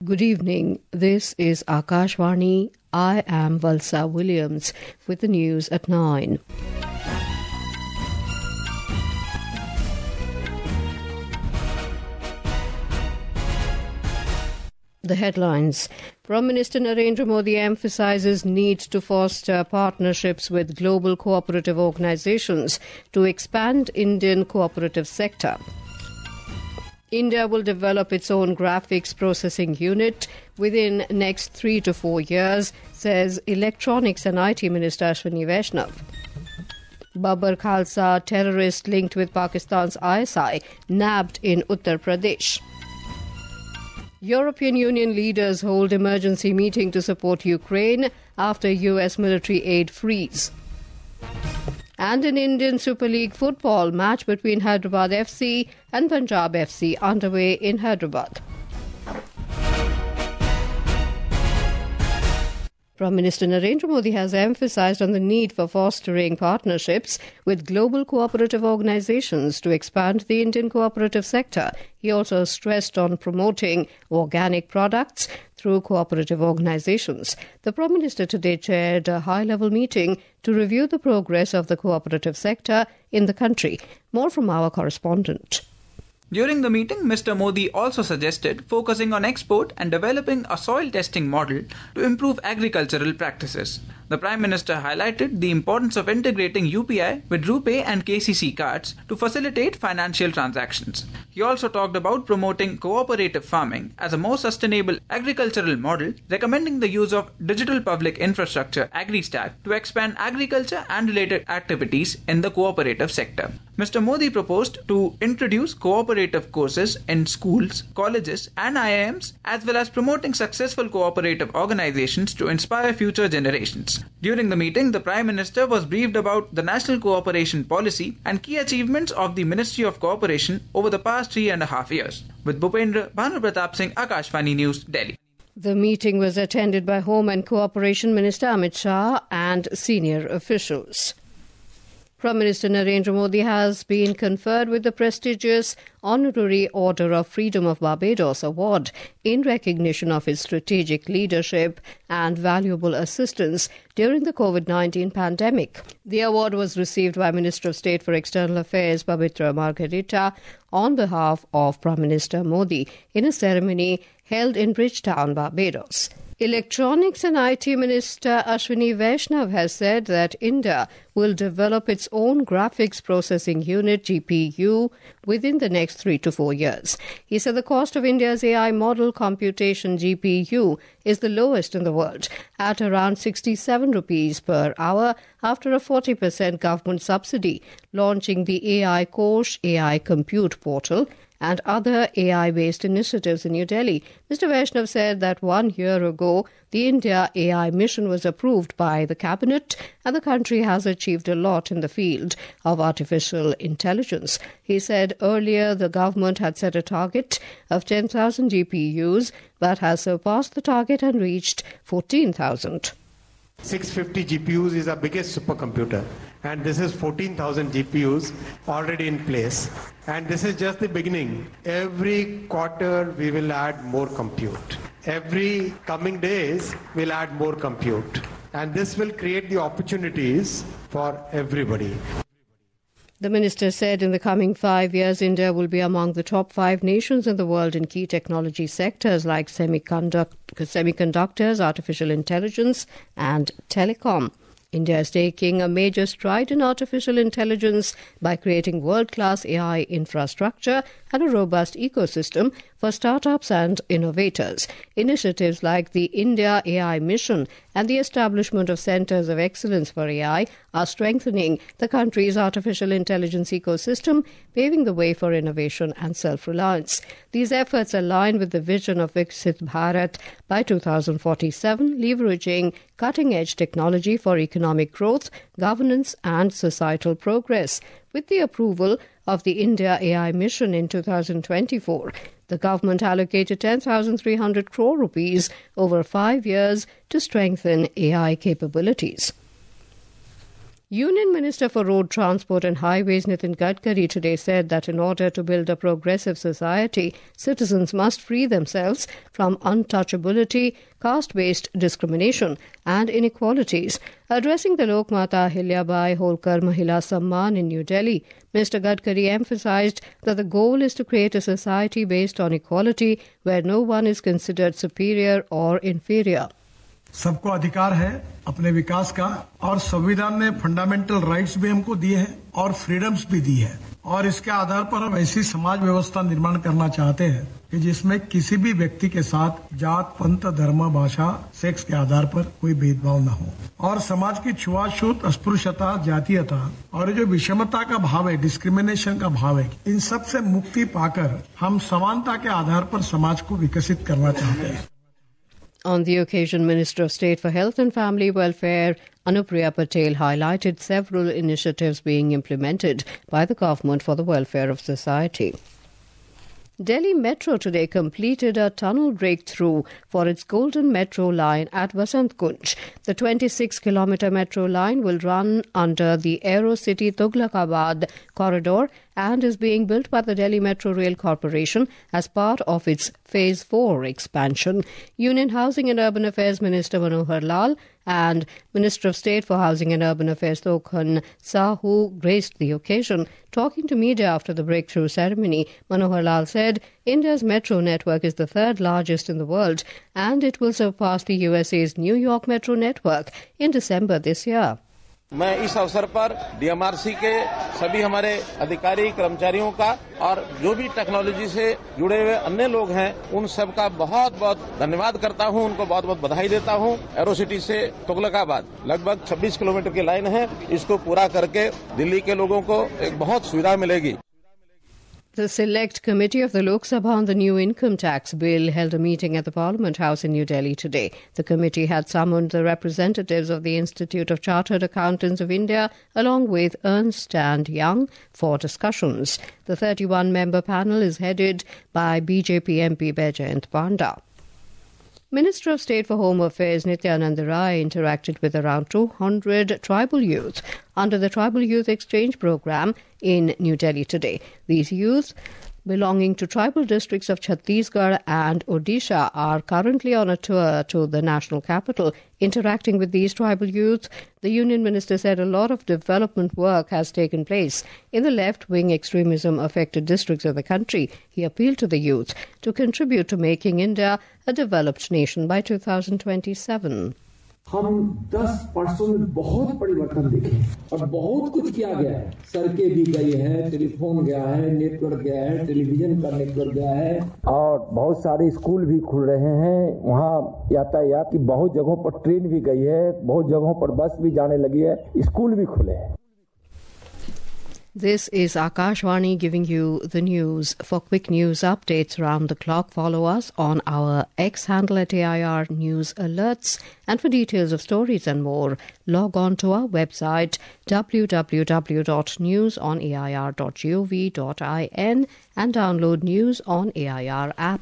Good evening. This is Akashvani. I am Valsa Williams with the news at 9. The headlines. Prime Minister Narendra Modi emphasises need to foster partnerships with global cooperative organisations to expand Indian cooperative sector. India will develop its own graphics processing unit within next 3 to 4 years, says Electronics and IT Minister Ashwini Vaishnav. Babbar Khalsa terrorist linked with Pakistan's ISI nabbed in Uttar Pradesh. European Union leaders hold emergency meeting to support Ukraine after US military aid freeze. And in Indian Super League football, match between Hyderabad FC and Punjab FC underway in Hyderabad. Prime Minister Narendra Modi has emphasised on the need for fostering partnerships with global cooperative organisations to expand the Indian cooperative sector. He also stressed on promoting organic products through cooperative organisations. The Prime Minister today chaired a high-level meeting to review the progress of the cooperative sector in the country. More from our correspondent. During the meeting, Mr. Modi also suggested focusing on export and developing a soil testing model to improve agricultural practices. The Prime Minister highlighted the importance of integrating UPI with RuPay and KCC cards to facilitate financial transactions. He also talked about promoting cooperative farming as a more sustainable agricultural model, recommending the use of digital public infrastructure AgriStack to expand agriculture and related activities in the cooperative sector. Mr. Modi proposed to introduce cooperative courses in schools, colleges and IIMs, as well as promoting successful cooperative organizations to inspire future generations. During the meeting, the Prime Minister was briefed about the National Cooperation Policy and key achievements of the Ministry of Cooperation over the past 3.5 years. With Bhupendra Bhanupratap Singh, Akashvani News, Delhi. The meeting was attended by Home and Cooperation Minister Amit Shah and senior officials. Prime Minister Narendra Modi has been conferred with the prestigious Honorary Order of Freedom of Barbados Award in recognition of his strategic leadership and valuable assistance during the COVID-19 pandemic. The award was received by Minister of State for External Affairs Pabitra Margarita on behalf of Prime Minister Modi in a ceremony held in Bridgetown, Barbados. Electronics and IT Minister Ashwini Vaishnav has said that India will develop its own graphics processing unit, GPU, within the next 3 to 4 years. He said the cost of India's AI model computation, GPU, is the lowest in the world, at around 67 rupees per hour after a 40% government subsidy, launching the AI Kosh AI Compute Portal and other AI-based initiatives in New Delhi. Mr. Vaishnav said that 1 year ago, the India AI mission was approved by the Cabinet and the country has achieved a lot in the field of artificial intelligence. He said earlier the government had set a target of 10,000 GPUs but has surpassed the target and reached 14,000. 650 GPUs is our biggest supercomputer, and this is 14,000 GPUs already in place. And this is just the beginning. Every quarter we will add more compute. Every coming days we'll add more compute. And this will create the opportunities for everybody. The minister said in the coming 5 years, India will be among the top 5 nations in the world in key technology sectors like semiconductors, artificial intelligence and telecom. India is taking a major stride in artificial intelligence by creating world-class AI infrastructure and a robust ecosystem for startups and innovators. Initiatives like the India AI Mission and the establishment of centres of excellence for AI are strengthening the country's artificial intelligence ecosystem, paving the way for innovation and self-reliance. These efforts align with the vision of Viksit Bharat by 2047, leveraging cutting-edge technology for economic growth, governance and societal progress. With the approval of the India AI Mission in 2024, the government allocated 10,300 crore rupees over 5 years to strengthen AI capabilities. Union Minister for Road Transport and Highways Nitin Gadkari today said that in order to build a progressive society, citizens must free themselves from untouchability, caste-based discrimination and inequalities. Addressing the Lokmata Ahilyabai Holkar Mahila Samman in New Delhi, Mr. Gadkari emphasized that the goal is to create a society based on equality where no one is considered superior or inferior. सबको अधिकार है अपने विकास का और संविधान ने fundamental rights भी हमको दिए हैं और फ्रीडम्स भी दी है और इसके आधार पर हम ऐसी समाज व्यवस्था निर्माण करना चाहते हैं कि जिसमें किसी भी व्यक्ति के साथ जात, पंथ, धर्म, भाषा, सेक्स के आधार पर कोई भेदभाव न हो और समाज की छुआछूत, अस्पृश्यता, जातीयता और जो विषमता का भाव है, डिस्क्रिमिनेशन का भाव है, इन सब से मुक्ति पाकर हम समानता के आधार पर समाज को विकसित करना चाहते हैं. On the occasion, Minister of State for Health and Family Welfare Anupriya Patel highlighted several initiatives being implemented by the government for the welfare of society. Delhi Metro today completed a tunnel breakthrough for its Golden Metro line at Vasant Kunj. The 26-kilometre metro line will run under the Aerocity Tughlakabad corridor and is being built by the Delhi Metro Rail Corporation as part of its Phase 4 expansion. Union Housing and Urban Affairs Minister Manohar Lal and Minister of State for Housing and Urban Affairs Tokhan Sahu graced the occasion. Talking to media after the breakthrough ceremony, Manohar Lal said India's metro network is the third largest in the world and it will surpass the USA's New York Metro network in December this year. मैं इस अवसर पर DMRC के सभी हमारे अधिकारी कर्मचारियों का और जो भी टेक्नोलॉजी से जुड़े हुए अन्य लोग हैं उन सब का बहुत बहुत धन्यवाद करता हूं, उनको बहुत बहुत बधाई देता हूं. एरोसिटी से तुगलकाबाद लगभग 26 किलोमीटर की लाइन है. इसको पूरा करके दिल्ली के लोगों को एक बहुत सुविधा मिलेगी. The Select Committee of the Lok Sabha on the new income tax bill held a meeting at the Parliament House in New Delhi today. The committee had summoned the representatives of the Institute of Chartered Accountants of India along with Ernst & Young for discussions. The 31-member panel is headed by BJP MP Baijayant Panda. Minister of State for Home Affairs Nityanand Rai interacted with around 200 tribal youth under the Tribal Youth Exchange Programme in New Delhi today. These youth belonging to tribal districts of Chhattisgarh and Odisha are currently on a tour to the national capital. Interacting with these tribal youth, the Union Minister said a lot of development work has taken place in the left-wing extremism-affected districts of the country. He appealed to the youth to contribute to making India a developed nation by 2027. हम 10% में बहुत परिवर्तन देखे और बहुत कुछ किया गया है. सड़कें भी गई है, टेलीफोन गया है, नेटवर्क गया है, टेलीविजन का नेटवर्क गया है और बहुत सारे स्कूल भी खुल रहे हैं. वहाँ यातायात की बहुत जगहों पर ट्रेन भी गई है, बहुत जगहों पर बस भी जाने लगी है, स्कूल भी खुले हैं. This is Akashvani giving you the news. For quick news updates round the clock, follow us on our X handle at AIR News Alerts. And for details of stories and more, log on to our website www.newsonair.gov.in and download News on AIR app.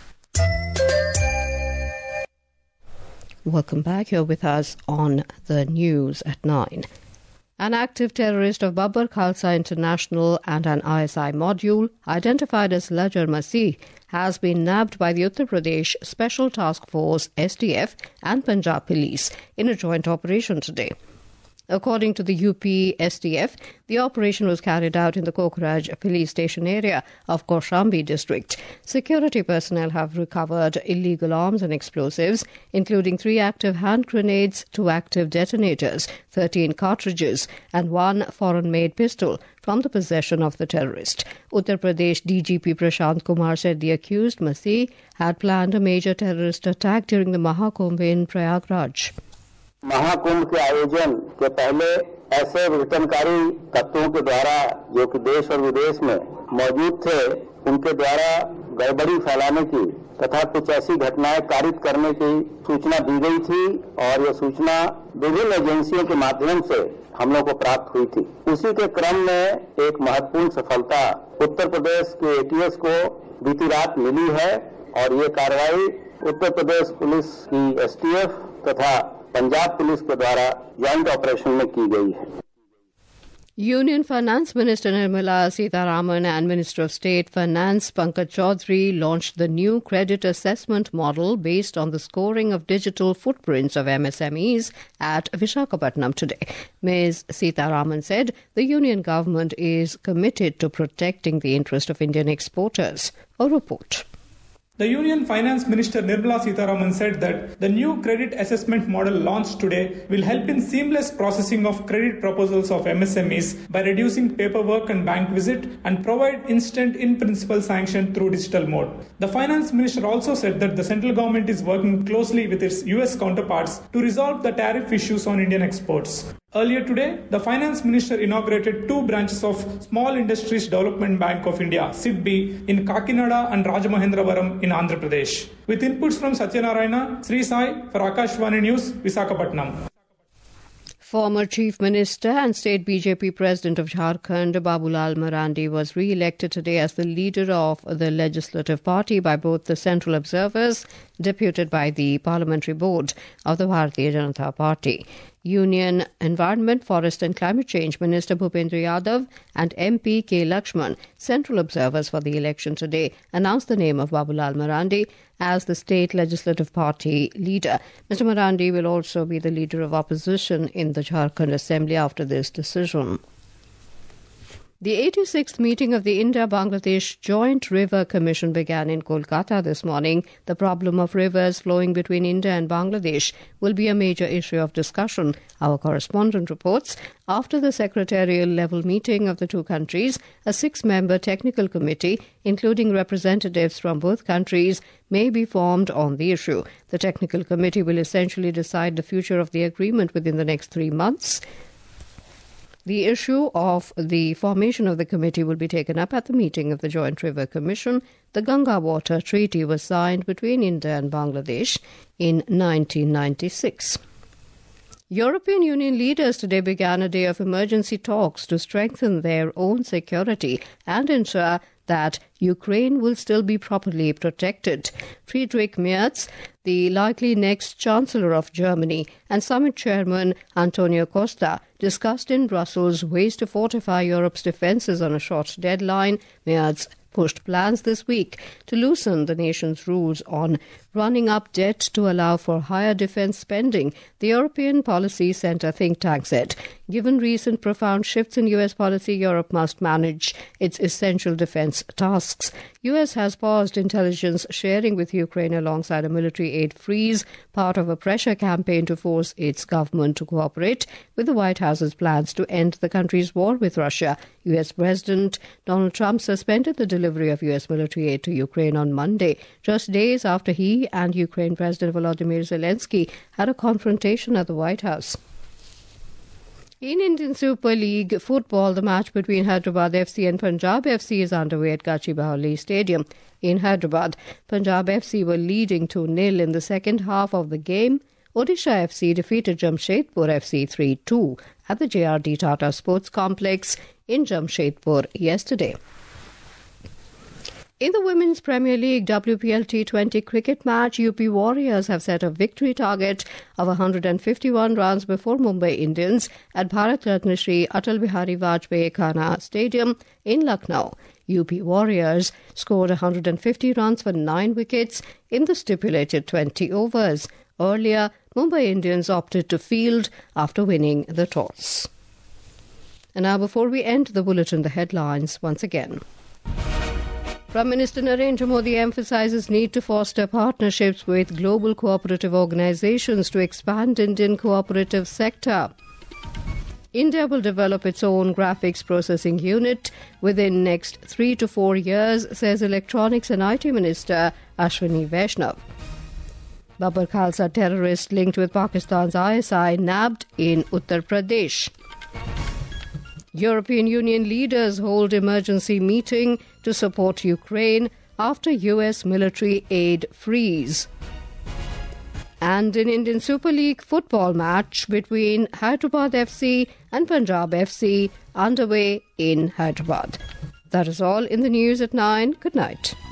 Welcome back. Here with us on the news at 9. An active terrorist of Babbar Khalsa International and an ISI module, identified as Lajar Masih, has been nabbed by the Uttar Pradesh Special Task Force STF and Punjab Police in a joint operation today. According to the UP STF, the operation was carried out in the Kokraj police station area of Kaushambi district. Security personnel have recovered illegal arms and explosives, including 3 active hand grenades, 2 active detonators, 13 cartridges, and 1 foreign-made pistol from the possession of the terrorist. Uttar Pradesh DGP Prashant Kumar said the accused Masih had planned a major terrorist attack during the Mahakumbh in Prayagraj. Mahakumbh के आयोजन के पहले ऐसे विघटनकारी तत्वों के द्वारा जो कि देश और विदेश में मौजूद थे, उनके द्वारा गड़बड़ी फैलाने की तथा कुछ ऐसी घटनाएं कारित करने की सूचना दी गई थी और यह सूचना विभिन्न एजेंसियों के माध्यम से हम लोग को प्राप्त हुई थी. उसी के क्रम में एक महत्वपूर्ण सफलता उत्तर प्रदेश के एटीएस को बीती रात मिली है और ये कार्रवाई उत्तर प्रदेश पुलिस की एसटीएफ तथा पंजाब पुलिस के द्वारा ज्वाइंट ऑपरेशन में की गई है. Union Finance Minister Nirmala Sitharaman and Minister of State Finance Pankaj Chaudhary launched the new credit assessment model based on the scoring of digital footprints of MSMEs at Visakhapatnam today. Ms. Sitharaman said the Union government is committed to protecting the interest of Indian exporters. A report. The Union Finance Minister Nirmala Sitharaman said that the new credit assessment model launched today will help in seamless processing of credit proposals of MSMEs by reducing paperwork and bank visit and provide instant in-principle sanction through digital mode. The Finance Minister also said that the central government is working closely with its US counterparts to resolve the tariff issues on Indian exports. Earlier today, the Finance Minister inaugurated 2 branches of Small Industries Development Bank of India, SIDBI, in Kakinada and Rajamahendravaram in Andhra Pradesh. With inputs from Satyanarayana, Sri Sai for Akashvani News, Visakhapatnam. Former Chief Minister and State BJP President of Jharkhand, Babulal Marandi, was re-elected today as the leader of the Legislative Party by both the Central Observers, deputed by the Parliamentary Board of the Bharatiya Janata Party. Union Environment, Forest and Climate Change Minister Bhupendra Yadav and MP K. Lakshman, Central Observers for the election today, announced the name of Babulal Marandi as the State Legislative Party leader. Mr. Marandi will also be the leader of opposition in the Jharkhand Assembly after this decision. The 86th meeting of the India-Bangladesh Joint River Commission began in Kolkata this morning. The problem of rivers flowing between India and Bangladesh will be a major issue of discussion, our correspondent reports. After the secretarial-level meeting of the two countries, a 6-member technical committee, including representatives from both countries, may be formed on the issue. The technical committee will essentially decide the future of the agreement within the next 3 months. The issue of the formation of the committee will be taken up at the meeting of the Joint River Commission. The Ganga Water Treaty was signed between India and Bangladesh in 1996. European Union leaders today began a day of emergency talks to strengthen their own security and ensure that Ukraine will still be properly protected. Friedrich Merz, the likely next Chancellor of Germany, and Summit Chairman Antonio Costa discussed in Brussels ways to fortify Europe's defences on a short deadline. Merz pushed plans this week to loosen the nation's rules on running up debt to allow for higher defence spending, the European Policy Centre think tank said. Given recent profound shifts in US policy, Europe must manage its essential defence tasks. US has paused intelligence sharing with Ukraine alongside a military aid freeze, part of a pressure campaign to force its government to cooperate with the White House's plans to end the country's war with Russia. US President Donald Trump suspended the delivery of US military aid to Ukraine on Monday, just days after he and Ukraine President Volodymyr Zelensky had a confrontation at the White House. In Indian Super League football, the match between Hyderabad FC and Punjab FC is underway at Gachibowli Stadium. In Hyderabad, Punjab FC were leading 2-0 in the second half of the game. Odisha FC defeated Jamshedpur FC 3-2 at the JRD Tata Sports Complex in Jamshedpur yesterday. In the Women's Premier League WPL T20 cricket match, UP Warriors have set a victory target of 151 runs before Mumbai Indians at Bharat Ratna Shri Atal Bihari Vajpayee Khana Stadium in Lucknow. UP Warriors scored 150 runs for 9 wickets in the stipulated 20 overs. Earlier, Mumbai Indians opted to field after winning the toss. And now, before we end the bulletin, the headlines once again. Prime Minister Narendra Modi emphasises need to foster partnerships with global cooperative organisations to expand Indian cooperative sector. India will develop its own graphics processing unit within next 3 to 4 years, says Electronics and IT Minister Ashwini Vaishnav. Babbar Khalsa terrorist linked with Pakistan's ISI nabbed in Uttar Pradesh. European Union leaders hold emergency meeting to support Ukraine after US military aid freeze. And in Indian Super League football match between Hyderabad FC and Punjab FC underway in Hyderabad. That is all in the news at 9. Good night.